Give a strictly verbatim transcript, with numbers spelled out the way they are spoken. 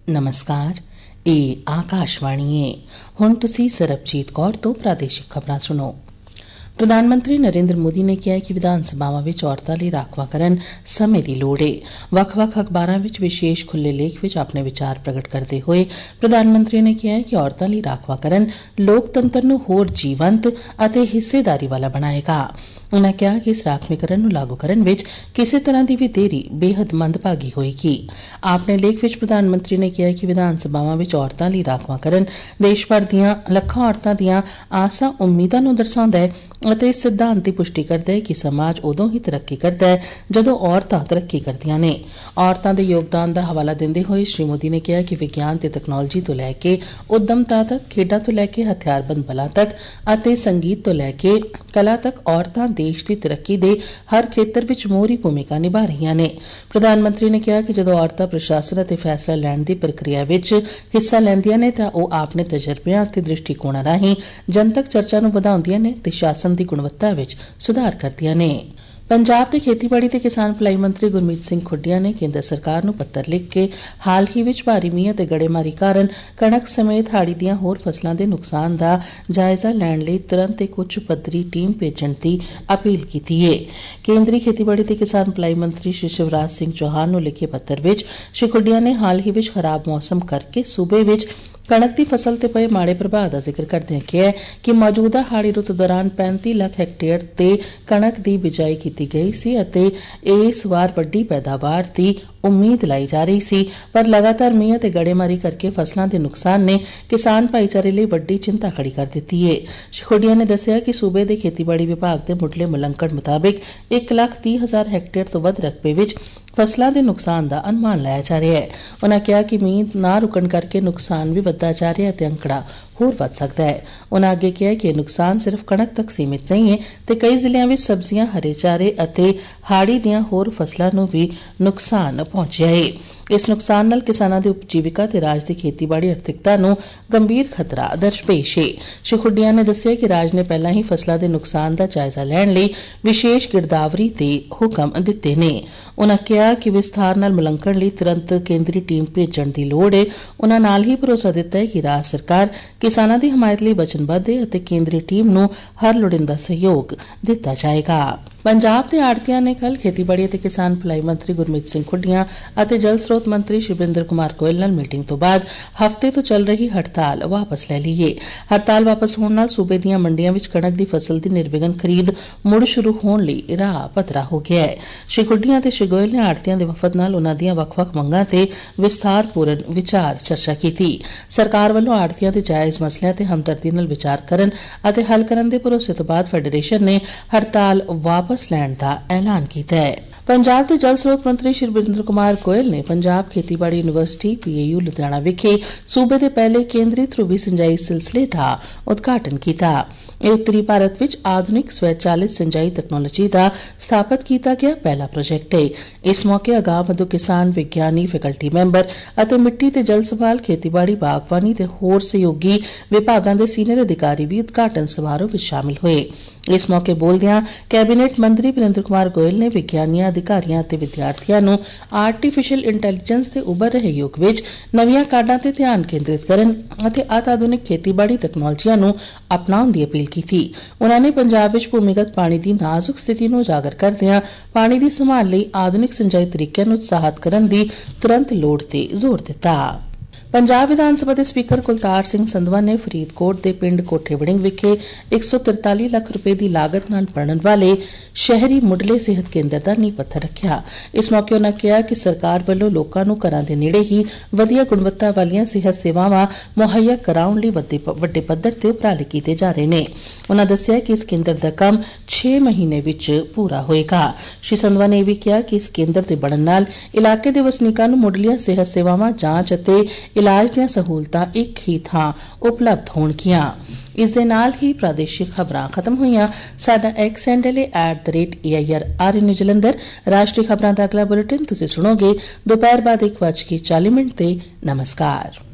नमस्कार, ਇਹ ਆਕਾਸ਼ਵਾਣੀ ਹੈ। ਹੁਣ ਤੁਸੀਂ ਸਰਬਜੀਤ ਕੌਰ ਤੋਂ ਪ੍ਰਾਦੇਸ਼ਿਕ ਖਬਰਾਂ ਸੁਣੋ। ਪ੍ਰਧਾਨ ਮੰਤਰੀ ਨਰਿੰਦਰ ਮੋਦੀ ਨੇ ਕਿਹਾ ਕਿ ਵਿਧਾਨ ਸਭਾਵਾਂ ਵਿੱਚ ਔਰਤਾਂ ਲਈ ਰਾਖਵਾਂਕਰਨ ਸਮੇਂ ਦੀ ਲੋੜ ਹੈ। ਵੱਖ-ਵੱਖ ਅਖਬਾਰਾਂ ਵਿੱਚ ਵਿਸ਼ੇਸ਼ ਖੁੱਲ੍ਹੇ ਲੇਖ ਵਿੱਚ ਆਪਣੇ ਵਿਚਾਰ ਪ੍ਰਗਟ ਕਰਦੇ ਹੋਏ ਪ੍ਰਧਾਨ ਮੰਤਰੀ ਨੇ ਕਿਹਾ ਕਿ ਔਰਤਾਂ ਲਈ ਰਾਖਵਾਂਕਰਨ ਲੋਕਤੰਤਰ ਨੂੰ ਹੋਰ ਜੀਵੰਤ ਅਤੇ ਹਿੱਸੇਦਾਰੀ ਵਾਲਾ ਬਣਾਏਗਾ। ਉਨ੍ਹਾਂ ਕਿਹਾ ਕਿ ਇਸ ਰਾਖਵੀਕਰਨ ਨੂੰ ਲਾਗੂ ਕਰਨ ਵਿੱਚ ਕਿਸੇ ਤਰ੍ਹਾਂ ਦੀ ਵੀ ਦੇਰੀ ਬੇਹੱਦ ਮੰਦਭਾਗੀ ਹੋਏਗੀ। ਆਪਣੇ ਲੇਖ ਵਿੱਚ ਪ੍ਰਧਾਨ ਮੰਤਰੀ ਨੇ ਕਿਹਾ ਕਿ ਵਿਧਾਨ ਸਭਾਵਾਂ ਵਿੱਚ ਔਰਤਾਂ ਲਈ ਰਾਖਵਾਂਕਰਨ ਦੇਸ਼ ਭਰ ਦੀਆਂ ਲੱਖਾਂ ਔਰਤਾਂ ਦੀਆਂ ਆਸਾਂ ਉਮੀਦਾਂ ਨੂੰ ਦਰਸਾਉਂਦਾ ਹੈ ਅਤੇ ਇਸ ਸਿਧਾਂਤ ਦੀ ਪੁਸ਼ਟੀ ਕਰਦਾ ਹੈ ਕਿ ਸਮਾਜ ਉਦੋਂ ਹੀ ਤਰੱਕੀ ਕਰਦਾ ਹੈ ਜਦੋਂ ਔਰਤਾਂ ਤਰੱਕੀ ਕਰਦੀਆਂ ਨੇ। ਔਰਤਾਂ ਦੇ ਯੋਗਦਾਨ ਦਾ ਹਵਾਲਾ ਦਿੰਦੇ ਹੋਏ ਸ਼੍ਰੀ ਮੋਦੀ ਨੇ ਕਿਹਾ ਕਿ ਵਿਗਿਆਨ ਤੇ ਤਕਨਾਲੋਜੀ ਤੋਂ ਲੈ ਕੇ ਉੱਦਮਤਾ ਤੱਕ, ਖੇਡਾਂ ਤੋਂ ਲੈ ਕੇ ਹਥਿਆਰਬੰਦ ਬਲਾਂ ਤੱਕ ਅਤੇ ਸੰਗੀਤ ਤੋਂ ਲੈ ਕੇ ਕਲਾ ਤੱਕ ਔਰਤਾਂ ਦੇਸ਼ ਦੀ ਤਰੱਕੀ ਦੇ ਹਰ ਖੇਤਰ ਵਿੱਚ ਮੋਹਰੀ ਭੂਮਿਕਾ ਨਿਭਾ ਰਹੀਆਂ ਨੇ। ਪ੍ਰਧਾਨ ਮੰਤਰੀ ਨੇ ਕਿਹਾ ਕਿ ਜਦੋਂ ਔਰਤਾਂ ਪ੍ਰਸ਼ਾਸਨ ਅਤੇ ਫੈਸਲਾ ਲੈਣ ਦੀ ਪ੍ਰਕਿਰਿਆ ਵਿੱਚ ਹਿੱਸਾ ਲੈਂਦੀਆਂ ਨੇ ਤਾਂ ਉਹ ਆਪਣੇ ਤਜਰਬਿਆਂ ਅਤੇ ਦ੍ਰਿਸ਼ਟੀਕੋਣਾਂ ਰਾਹੀਂ ਜਨਤਕ ਚਰਚਾ ਨੂੰ ਵਧਾਉਂਦੀਆਂ ਨੇ ਤੇ ਸ਼ਾਸਨ ਦੀ ਗੁਣਵੱਤਾ ਵਿੱਚ ਸੁਧਾਰ ਕਰਦੀਆਂ ਨੇ। ਪੰਜਾਬ ਦੇ ਖੇਤੀਬਾੜੀ ਤੇ ਕਿਸਾਨ ਭਲਾਈ ਮੰਤਰੀ ਗੁਰਮੀਤ ਸਿੰਘ ਖੁੱਡੀਆ ਨੇ ਕੇਂਦਰ ਸਰਕਾਰ ਨੂੰ ਪੱਤਰ ਲਿਖ ਕੇ ਹਾਲ ਹੀ ਵਿੱਚ ਭਾਰੀ ਮੀਂਹ ਅਤੇ ਗੜੇਮਾਰੀ ਕਾਰਨ ਕਣਕ ਸਮੇਤ ਹਾੜੀ ਦੀਆਂ ਹੋਰ ਫਸਲਾਂ ਦੇ ਨੁਕਸਾਨ ਦਾ ਜਾਇਜ਼ਾ ਲੈਣ ਲਈ ਤੁਰੰਤ ਇੱਕ ਉੱਚ ਪੱਧਰੀ ਟੀਮ ਭੇਜਣ ਦੀ ਅਪੀਲ ਕੀਤੀ ਹੈ। ਕੇਂਦਰੀ ਖੇਤੀਬਾੜੀ ਤੇ ਕਿਸਾਨ ਭਲਾਈ ਮੰਤਰੀ ਸ਼੍ਰੀ ਸ਼ਿਵਰਾਜ ਸਿੰਘ ਚੌਹਾਨ ਨੂੰ ਲਿਖੇ ਪੱਤਰ ਵਿੱਚ ਸ਼੍ਰੀ ਖੁੱਡੀਆ ਨੇ ਹਾਲ ਹੀ ਵਿੱਚ ਖਰਾਬ ਮੌਸਮ ਕਰਕੇ ਸੂਬੇ ਵਿੱਚ ਕਣਕ ਦੀ ਫਸਲ ਤੇ ਪਏ ਮਾੜੇ ਪ੍ਰਭਾਵ ਦਾ ਜ਼ਿਕਰ ਕਰਦਿਆਂ ਕਿਹਾ ਕਿ ਮੌਜੂਦਾ ਹਾੜੀ ਰੁੱਤ ਦੌਰਾਨ ਪੈਂਤੀ ਲੱਖ ਹੈਕਟੇਅਰ ਤੇ ਕਣਕ ਦੀ ਬਿਜਾਈ ਕੀਤੀ ਗਈ ਸੀ ਅਤੇ ਇਸ ਵਾਰ ਵੱਡੀ ਪੈਦਾਵਾਰ ਦੀ ਉਮੀਦ ਲਾਈ ਜਾ ਰਹੀ ਸੀ, ਪਰ ਲਗਾਤਾਰ ਮੀਂਹ ਅਤੇ ਗੜੇਮਾਰੀ ਕਰਕੇ ਫਸਲਾਂ ਦੇ ਨੁਕਸਾਨ ਨੇ ਕਿਸਾਨ ਭਾਈਚਾਰੇ ਲਈ ਵੱਡੀ ਚਿੰਤਾ ਖੜੀ ਕਰ ਦਿੱਤੀ ਹੈ। ਸ਼੍ਰੀ ਖੁੱਡੀਆ ਨੇ ਦੱਸਿਆ ਕਿ ਸੂਬੇ ਦੇ ਖੇਤੀਬਾੜੀ ਵਿਭਾਗ ਦੇ ਮੁੱਢਲੇ ਮੁਲੰਕਣ ਮੁਤਾਬਿਕ ਇੱਕ ਲੱਖ ਤੀਹ ਹਜ਼ਾਰ ਹੈਕਟੇਅਰ ਤੋਂ ਵੱਧ ਰਕਬੇ ਵਿੱਚ ਫਸਲਾਂ ਦੇ ਨੁਕਸਾਨ ਦਾ ਅਨੁਮਾਨ ਲਾਇਆ ਜਾ ਰਿਹਾ ਹੈ। ਉਨ੍ਹਾਂ ਕਿਹਾ ਕਿ ਮੀਂਹ ਨਾ ਰੁਕਣ ਕਰਕੇ ਨੁਕਸਾਨ ਵੀ ਵੱਧਦਾ ਜਾ ਰਿਹਾ ਅਤੇ ਅੰਕੜਾ ਹੋਰ ਵੱਧ ਸਕਦਾ ਹੈ। ਉਨ੍ਹਾਂ ਅੱਗੇ ਕਿਹਾ ਕਿ ਇਹ ਨੁਕਸਾਨ ਸਿਰਫ ਕਣਕ ਤੱਕ ਸੀਮਿਤ ਨਹੀਂ ਹੈ ਤੇ ਕਈ ਜ਼ਿਲ੍ਹਿਆਂ ਵਿੱਚ ਸਬਜ਼ੀਆਂ, ਹਰੇ ਚਾਰੇ ਅਤੇ ਹਾੜੀ ਦੀਆਂ ਹੋਰ ਫਸਲਾਂ ਨੂੰ ਵੀ ਨੁਕਸਾਨ ਪਹੁੰਚਿਆ ਹੈ। ਇਸ ਨੁਕਸਾਨ ਨਾਲ ਕਿਸਾਨਾਂ ਦੀ ਉਪਜੀਵਿਕਾ ਤੇ ਰਾਜ ਦੀ ਖੇਤੀਬਾੜੀ ਆਰਥਿਕਤਾ ਨੂੰ ਗੰਭੀਰ ਖਤਰਾ ਦਰਪੇਸ਼ ਹੈ। ਸ਼੍ਰੀ ਖੁੱਡੀਆ ਨੇ ਦੱਸਿਆ ਕਿ ਰਾਜ ਨੇ ਪਹਿਲਾਂ ਹੀ ਫਸਲਾਂ ਦੇ ਨੁਕਸਾਨ ਦਾ ਜਾਇਜ਼ਾ ਲੈਣ ਲਈ ਵਿਸ਼ੇਸ਼ ਗਿਰਦਾਵਰੀ ਤੇ ਹੁਕਮ ਦਿੱਤੇ ਨੇ। ਉਨ੍ਹਾਂ ਕਿਹਾ ਕਿ ਵਿਸਥਾਰ ਨਾਲ ਮੁਲੰਕਣ ਲਈ ਤੁਰੰਤ ਕੇਂਦਰੀ ਟੀਮ ਭੇਜਣ ਦੀ ਲੋੜ ਹੈ। ਉਨ੍ਹਾਂ ਨਾਲ ਹੀ ਭਰੋਸਾ ਦਿੱਤਾ ਹੈ ਕਿ ਰਾਜ ਸਰਕਾਰ ਕਿਸਾਨਾਂ ਦੀ ਹਮਾਇਤ ਲਈ ਵਚਨਬੱਧ ਹੈ ਅਤੇ ਕੇਂਦਰੀ ਟੀਮ ਨੂੰ ਹਰ ਲੋੜੀਂਦਾ ਸਹਿਯੋਗ ਦਿੱਤਾ ਜਾਏਗਾ। ਪੰਜਾਬ ਦੇ ਆੜ੍ਹਤੀਆਂ ਨੇ ਕੱਲ੍ਹ ਖੇਤੀਬਾੜੀ ਅਤੇ ਕਿਸਾਨ ਭਲਾਈ ਮੰਤਰੀ ਗੁਰਮੀਤ ਸਿੰਘ ਖੁੱਡੀਆ ਅਤੇ ਜਲ ਸਰੋਤ ਮੰਤਰੀ ਸ਼ਿਵਰਿੰਦਰ ਕੁਮਾਰ ਗੋਇਲ ਨਾਲ ਮੀਟਿੰਗ ਤੋਂ ਬਾਅਦ ਹਫ਼ਤੇ ਤੋਂ ਚੱਲ ਰਹੀ ਹੜਤਾਲ ਵਾਪਸ ਲੈ ਲਈ ਹੈ। ਹੜਤਾਲ ਵਾਪਸ ਹੋਣ ਨਾਲ ਸੂਬੇ ਦੀਆਂ ਮੰਡੀਆਂ ਵਿੱਚ ਕਣਕ ਦੀ ਫਸਲ ਦੀ ਨਿਰਵਿਘਨ ਖਰੀਦ ਮੁੜ ਸ਼ੁਰੂ ਹੋਣ ਲਈ ਰਾਹ ਪੱਧਰਾ ਹੋ ਗਿਆ ਹੈ। ਸ਼੍ਰੀ ਖੁੱਡੀਆ ਅਤੇ ਸ਼੍ਰੀ ਗੋਇਲ ਨੇ ਆੜ੍ਹਤੀਆਂ ਦੇ ਵਫਦ ਨਾਲ ਉਨ੍ਹਾਂ ਦੀਆਂ ਵੱਖ-ਵੱਖ ਮੰਗਾਂ ਤੇ ਵਿਸਥਾਰਪੂਰਨ ਵਿਚਾਰ ਚਰਚਾ ਕੀਤੀ। ਸਰਕਾਰ ਵੱਲੋਂ ਆੜ੍ਹਤੀਆਂ ਦੇ ਜਾਇਜ਼ ਮਸਲਿਆਂ ਤੇ ਹਮਦਰਦੀ ਨਾਲ ਵਿਚਾਰ ਕਰਨ ਅਤੇ ਹੱਲ ਕਰਨ ਦੇ ਭਰੋਸੇ ਤੋਂ ਬਾਅਦ ਫੈਡਰੇਸ਼ਨ ਨੇ ਹੜਤਾਲ ਵਾਪਸ ਲੈਣ ਦਾ ਐਲਾਨ ਕੀਤਾ ਹੈ। ਪੰਜਾਬ ਦੇ ਜਲ ਸਰੋਤ ਮੰਤਰੀ ਸ਼ਿਵਰਿੰਦਰ ਕੁਮਾਰ ਗੋਇਲ ਨੇ ਪੰਜਾਬ ਖੇਤੀਬਾੜੀ university P A U Ludhiana ਵਿਖੇ ਸੂਬੇ ਦੇ ਪਹਿਲੇ ਕੇਂਦਰੀ ਧਰੁਵੀ ਸਿੰਜਾਈ ਸਿਲਸਿਲੇ ਦਾ ਉਦਘਾਟਨ ਕੀਤਾ। ਇਹ ਉੱਤਰੀ ਭਾਰਤ ਵਿੱਚ ਆਧੁਨਿਕ ਸਵੈਚਾਲਿਤ ਸਿੰਜਾਈ ਤਕਨਾਲੋਜੀ ਦਾ ਸਥਾਪਿਤ ਕੀਤਾ ਗਿਆ ਪਹਿਲਾ ਪ੍ਰੋਜੈਕਟ ਹੈ। ਇਸ ਮੌਕੇ ਅਗਾਂਹ ਵਧੂ ਕਿਸਾਨ, ਵਿਗਿਆਨੀ, ਫੈਕਲਟੀ ਮੈਂਬਰ ਅਤੇ ਮਿੱਟੀ ਤੇ ਜਲ ਸੰਭਾਲ, ਖੇਤੀਬਾੜੀ, ਬਾਗਬਾਨੀ ਤੇ ਹੋਰ ਸਹਿਯੋਗੀ ਵਿਭਾਗਾਂ ਦੇ ਸੀਨੀਅਰ ਅਧਿਕਾਰੀ ਵੀ ਉਦਘਾਟਨ ਸਮਾਰੋਹ ਵਿੱਚ ਸ਼ਾਮਿਲ ਹੋਏ। ਇਸ ਮੌਕੇ ਬੋਲਦਿਆਂ ਕੈਬਨਿਟ ਮੰਤਰੀ ਵਰਿੰਦਰ ਕੁਮਾਰ ਗੋਇਲ ਨੇ ਵਿਗਿਆਨੀਆਂ, ਅਧਿਕਾਰੀਆਂ ਅਤੇ ਵਿਦਿਆਰਥੀਆਂ ਨੂੰ ਆਰਟੀਫੀਸ਼ੀਅਲ ਇੰਟੈਲੀਜੈਂਸ ਦੇ ਉੱਭਰ ਰਹੇ ਯੁੱਗ ਵਿੱਚ ਨਵੀਆਂ ਕਾਢਾਂ ਤੇ ਧਿਆਨ ਕੇਂਦਰਿਤ ਕਰਨ ਅਤੇ ਅਤਿ ਆਧੁਨਿਕ ਖੇਤੀਬਾੜੀ ਤਕਨਾਲੋਜੀਆਂ ਨੂੰ ਅਪਣਾਉਣ ਦੀ ਅਪੀਲ ਕੀਤੀ। ਉਨ੍ਹਾਂ ਨੇ ਪੰਜਾਬ ਵਿੱਚ ਭੂਮੀਗਤ ਪਾਣੀ ਦੀ ਨਾਜ਼ੁਕ ਸਥਿਤੀ ਨੂੰ ਉਜਾਗਰ ਕਰਦਿਆਂ ਪਾਣੀ ਦੀ ਸੰਭਾਲ ਲਈ ਆਧੁਨਿਕ ਸਿੰਜਾਈ ਤਰੀਕਿਆਂ ਨੂੰ ਉਤਸ਼ਾਹਿਤ ਕਰਨ ਦੀ ਤੁਰੰਤ ਲੋੜ ਤੇ ਜ਼ੋਰ ਦਿੱਤਾ। ਪੰਜਾਬ ਵਿਧਾਨ ਸਭਾ ਦੇ ਸਪੀਕਰ ਕੁਲਤਾਰ ਸਿੰਘ ਸੰਧਵਾ ਨੇ ਫਰੀਦਕੋਟ ਦੇ ਪਿੰਡ ਕੋਠੇ ਵੜਿੰਗ ਵਿਖੇ ਇੱਕ ਸੌ ਤਰਤਾਲੀ ਲੱਖ ਰੁਪਏ ਦੀ ਲਾਗਤ ਨਾਲ ਬਣਨ ਵਾਲੇ ਸ਼ਹਿਰੀ ਮੁੱਢਲੇ ਸਿਹਤ ਕੇਂਦਰ ਦਾ ਨੀਂਹ ਪੱਥਰ ਰੱਖਿਆ। ਇਸ ਮੌਕੇ ਉਨ੍ਹਾਂ ਕਿਹਾ ਕਿ ਸਰਕਾਰ ਵੱਲੋਂ ਲੋਕਾਂ ਨੂੰ ਘਰਾਂ ਦੇ ਨੇੜੇ ਹੀ ਵਧੀਆ ਗੁਣਵੱਤਾ ਵਾਲੀਆਂ ਸਿਹਤ ਸੇਵਾਵਾਂ ਮੁਹੱਈਆ ਕਰਾਉਣ ਲਈ ਵੱਡੇ ਪੱਧਰ ਤੇ ਉਪਰਾਲੇ ਕੀਤੇ ਜਾ ਰਹੇ ਨੇ। ਉਨ੍ਹਾਂ ਦੱਸਿਆ ਕਿ ਇਸ ਕੇਂਦਰ ਦਾ ਕੰਮ ਛੇ ਮਹੀਨੇ ਵਿੱਚ ਪੂਰਾ ਹੋਏਗਾ। ਸ਼੍ਰੀ ਸੰਧਵਾ ਨੇ ਇਹ ਵੀ ਕਿਹਾ ਕਿ ਇਸ ਕੇਂਦਰ ਦੇ ਬਣਨ ਨਾਲ ਇਲਾਕੇ ਦੇ ਵਸਨੀਕਾਂ ਨੂੰ ਮੁੱਢਲੀਆਂ ਸਿਹਤ ਸੇਵਾਵਾਂ, ਜਾਂਚ ਅਤੇ ਇਲਾਜ ਦੀਆਂ ਸਹੂਲਤਾਂ ਇੱਕ ਹੀ ਥਾਂ ਉਪਲਬਧ ਹੋਣਗੀਆਂ। ਇਸ ਦੇ ਨਾਲ ਹੀ ਪ੍ਰਾਦੇਸ਼ਿਕ ਖਬਰਾਂ ਖਤਮ ਹੋਈਆਂ। ਸਾਡਾ ਐਕਸ ਹੈਂਡਲ ਹੈ at the rate A I R R in Jalandhar. ਰਾਸ਼ਟਰੀ ਖਬਰਾਂ ਦਾ ਅਗਲਾ ਬੁਲੇਟਿਨ ਤੁਸੀਂ ਸੁਣੋਗੇ ਦੁਪਹਿਰ ਬਾਅਦ ਇੱਕ ਵੱਜ ਕੇ ਚਾਲੀ ਮਿੰਟ ਤੇ। ਨਮਸਕਾਰ।